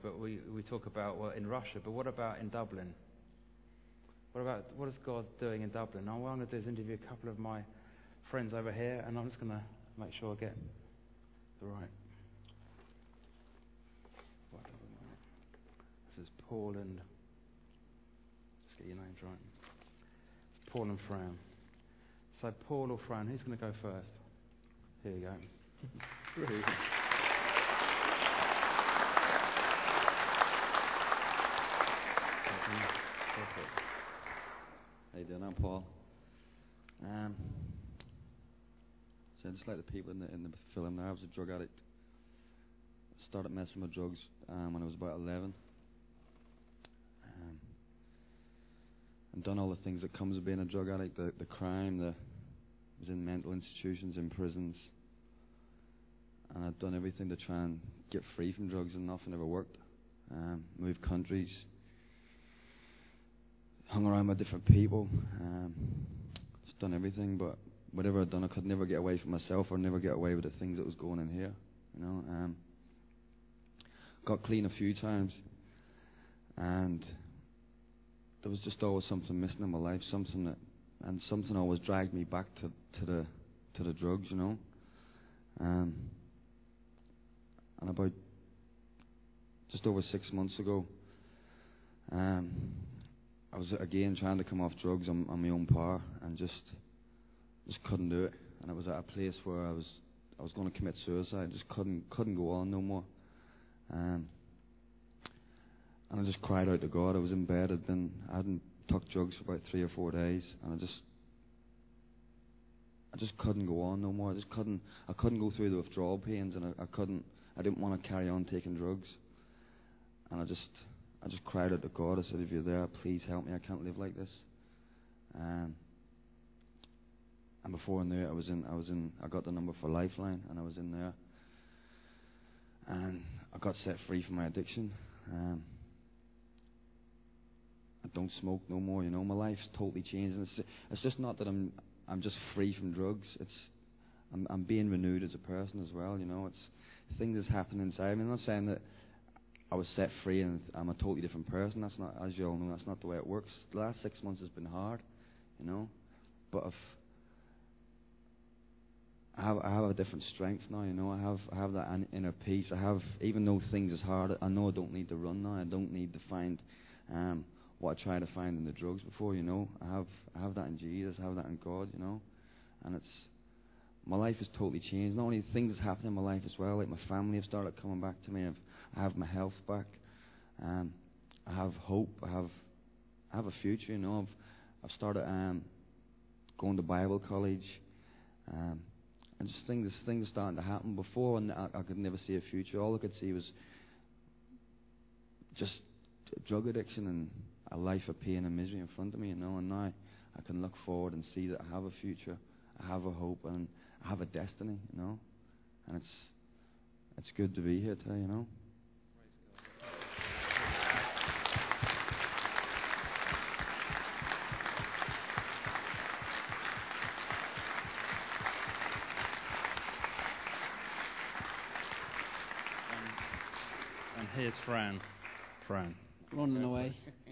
but we talk about, well, in Russia, but what about in Dublin? What is God doing in Dublin? Now, what I'm going to do is interview a couple of my friends over here, and I'm just going to make sure I get the right. This is Paul and, let's get your names right. Paul and Fran. So Paul or Fran, who's going to go first? Here you go. How you doing? I'm Paul. So just like the people in the film there, I was a drug addict. Started messing with drugs when I was about 11. And done all the things that comes with being a drug addict, the crime, was in mental institutions, in prisons. And I'd done everything to try and get free from drugs, and nothing ever worked. Moved countries, hung around with different people, just done everything, but whatever I'd done, I could never get away from myself, or never get away with the things that was going in here, you know. Got clean a few times, and there was just always something missing in my life, something always dragged me back to the drugs, you know. And about just over 6 months ago, I was again trying to come off drugs on my own power, and just couldn't do it. And I was at a place where I was going to commit suicide. Just couldn't go on no more. And I just cried out to God. I was in bed. I hadn't took drugs for about 3 or 4 days, and I just couldn't go on no more. I couldn't go through the withdrawal pains, and I didn't want to carry on taking drugs. And I just cried out to God. I said, if you're there, please help me. I can't live like this. And before I knew it, I got the number for Lifeline, and I was in there, and I got set free from my addiction. I don't smoke no more. You know, my life's totally changed. And it's just not that I'm just free from drugs. I'm being renewed as a person as well. You know, it's things that's happening inside. I mean, I'm not saying that I was set free and I'm a totally different person. That's not, as you all know, that's not the way it works. The last 6 months has been hard, you know, but I have a different strength now, you know. I have that inner peace. Even though things is hard, I know I don't need to run now. I don't need to find what I tried to find in the drugs before, you know. I have that in Jesus. I have that in God, you know. And my life has totally changed. Not only things that's happened in my life as well, like my family have started coming back to me. I have my health back. I have hope. I have a future, you know. I've started going to Bible college. And just things are starting to happen. Before, and I could never see a future. All I could see was just drug addiction and a life of pain and misery in front of me, you know. And now I can look forward and see that I have a future, I have a hope, and I have a destiny, you know. And it's good to be here today, you know. And here's Fran. Running away.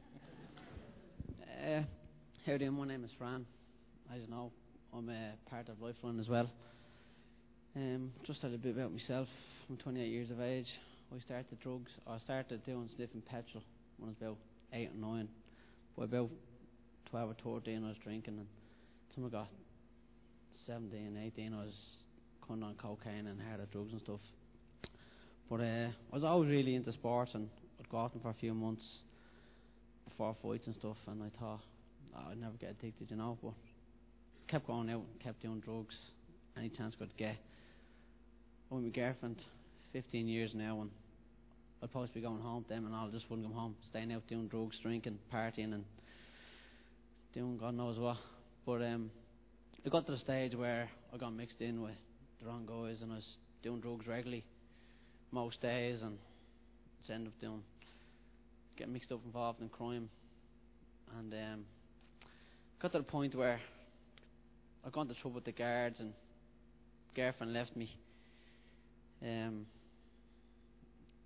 How are you doing? My name is Fran. As you know, I'm a part of Lifeline as well. Just a little bit about myself. I'm 28 years of age. I started drugs. I started doing sniffing petrol when I was about 8 or 9. By about 12 or 13 I was drinking, and until I got 17, 18 I was kind of on cocaine and harder drugs and stuff. But I was always really into sports, and I'd go out for a few months before fights and stuff, and I thought I'd never get addicted, you know. But kept going out, kept doing drugs any chance I could get. I'm with my girlfriend 15 years now, and I'd supposed to be going home to them, and I just wouldn't come home, staying out doing drugs, drinking, partying, and doing God knows what. But I got to the stage where I got mixed in with the wrong guys, and I was doing drugs regularly most days, and just ended up getting mixed up, involved in crime, and got to the point where I got into trouble with the guards, and girlfriend left me. The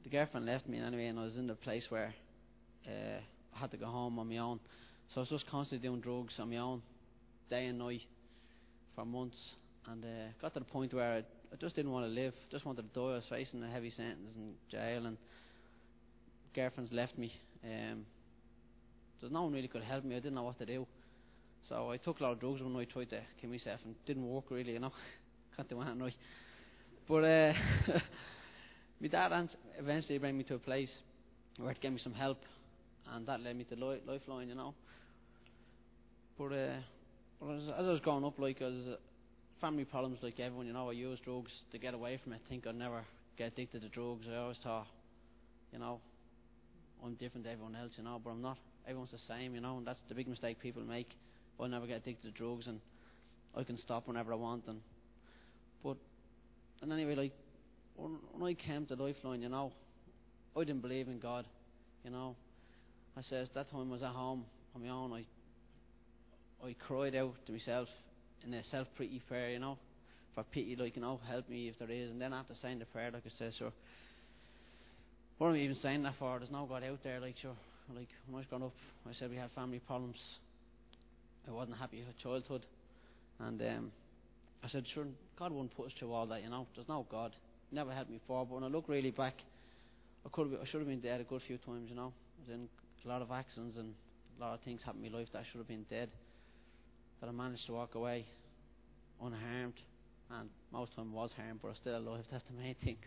the girlfriend left me anyway, and I was in the place where I had to go home on my own. So I was just constantly doing drugs on my own, day and night, for months. And got to the point where I just didn't want to live, just wanted to die. I was facing a heavy sentence in jail, and girlfriends left me. There's no one really could help me. I didn't know what to do. So I took a lot of drugs when I tried to kill myself, and it didn't work really, you know. Can't do anything right. But my dad eventually brought me to a place where it gave me some help, and that led me to Lifeline, you know. But as I was growing up, like, I was family problems like everyone, you know. I used drugs to get away from it. I think I'd never get addicted to drugs. I always thought, you know, I'm different to everyone else, you know, but I'm not. Everyone's the same, you know, and that's the big mistake people make. I'll never get addicted to drugs, and I can stop whenever I want. And anyway, like, when I came to Lifeline, you know, I didn't believe in God, you know. I says that time I was at home on my own, I cried out to myself in a self-pity prayer, you know, for pity, like, you know, help me if there is. And then after saying the prayer, like I said, sure, what am I even saying that for? There's no God out there, like, sure. Like, when I was growing up, I said we had family problems. I wasn't happy with childhood. And I said, sure, God wouldn't put us through all that, you know. There's no God. Never helped me before. But when I look really back, I should have been dead a good few times, you know. I was in a lot of accidents, and a lot of things happened in my life that I should have been dead. That I managed to walk away unharmed, and most of the time was harmed, but I was still alive. That's the main thing.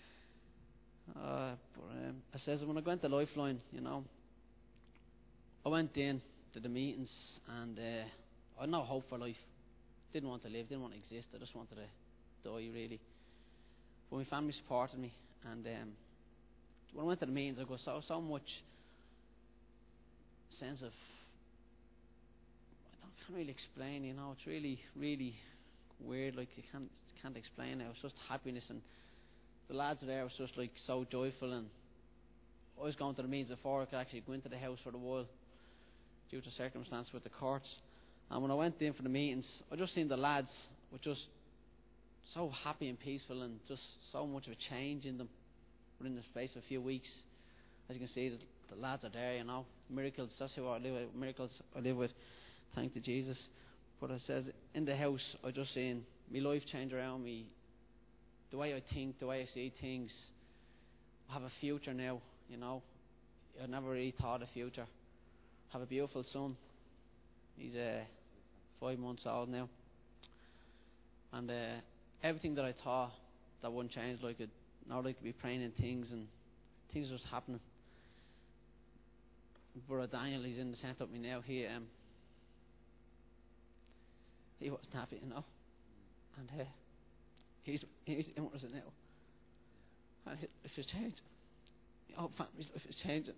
I says when I went to Lifeline, you know, I went in to the meetings, and I had no hope for life. Didn't want to live, didn't want to exist. I just wanted to die, really. But my family supported me, and when I went to the meetings, I got so much sense of, I can't really explain, you know. It's really, really weird. Like, you can't explain it. It was just happiness, and the lads there was just like so joyful. And I was going to the meetings before I could actually go into the house for a while due to circumstance with the courts. And when I went in for the meetings, I just seen the lads were just so happy and peaceful, and just so much of a change in them within the space of a few weeks. As you can see, the lads are there, you know. Miracles, that's who I live with. Miracles I live with. Thank to Jesus. But I says, in the house, I just seen my life change around me. The way I think, the way I see things. I have a future now, you know. I never really thought of future. I have a beautiful son. He's 5 months old now. And everything that I thought that wouldn't change, like it, now I could be praying in things, and things are just happening. Brother Daniel, he's in the centre with me now. He wasn't happy, you know. And he's in with us now. And his life is changing. The whole family's life is changing.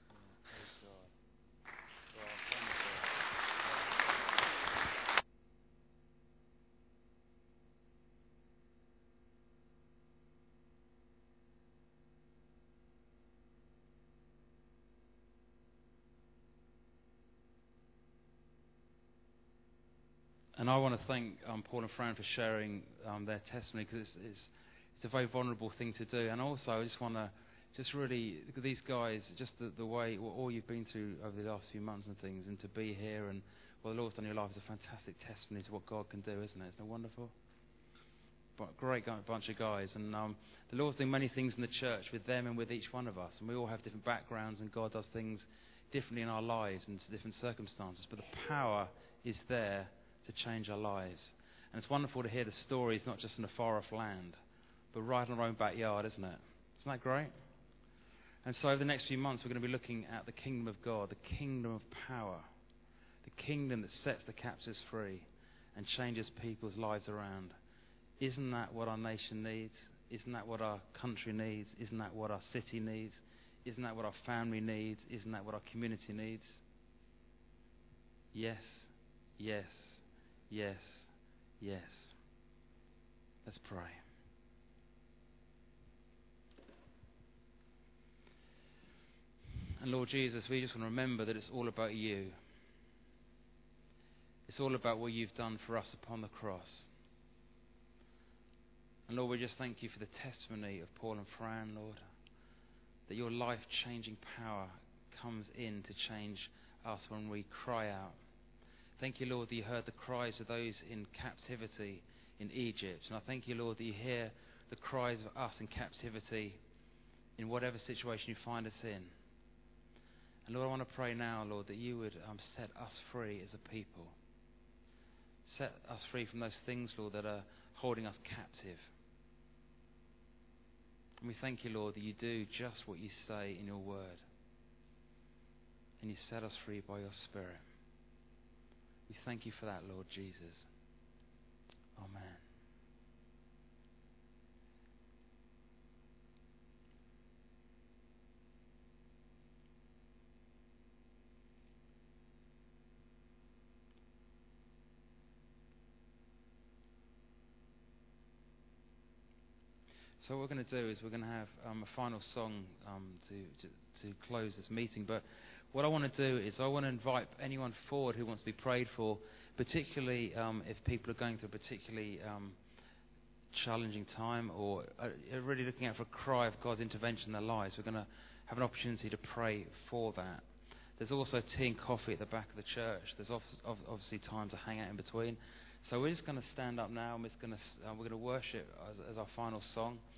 And I want to thank Paul and Fran for sharing their testimony, because it's a very vulnerable thing to do. And also, I just want to really look at these guys, just the way, all you've been through over the last few months and things, and to be here and what the Lord's done in your life is a fantastic testimony to what God can do, isn't it? Isn't it wonderful? But great bunch of guys. And the Lord's doing many things in the church with them and with each one of us. And we all have different backgrounds, and God does things differently in our lives and to different circumstances. But the power is there to change our lives. And it's wonderful to hear the stories, not just in a far-off land, but right in our own backyard, isn't it? Isn't that great? And so over the next few months, we're going to be looking at the kingdom of God, the kingdom of power, the kingdom that sets the captives free and changes people's lives around. Isn't that what our nation needs? Isn't that what our country needs? Isn't that what our city needs? Isn't that what our family needs? Isn't that what our community needs? Yes, yes, yes, yes. Let's pray. And Lord Jesus, we just want to remember that it's all about you. It's all about what you've done for us upon the cross. And Lord, we just thank you for the testimony of Paul and Fran, Lord. that your life-changing power comes in to change us when we cry out. Thank you, Lord, that you heard the cries of those in captivity in Egypt. And I thank you, Lord, that you hear the cries of us in captivity in whatever situation you find us in. And Lord, I want to pray now, Lord, that you would set us free as a people. Set us free from those things, Lord, that are holding us captive. And we thank you, Lord, that you do just what you say in your word. And you set us free by your Spirit. We thank you for that, Lord Jesus. Amen. So what we're going to do is we're going to have a final song to close this meeting. But what I want to do is I want to invite anyone forward who wants to be prayed for, particularly if people are going through a particularly challenging time or are really looking out for a cry of God's intervention in their lives. We're going to have an opportunity to pray for that. There's also tea and coffee at the back of the church. There's obviously time to hang out in between. So we're just going to stand up now and we're going to worship as our final song.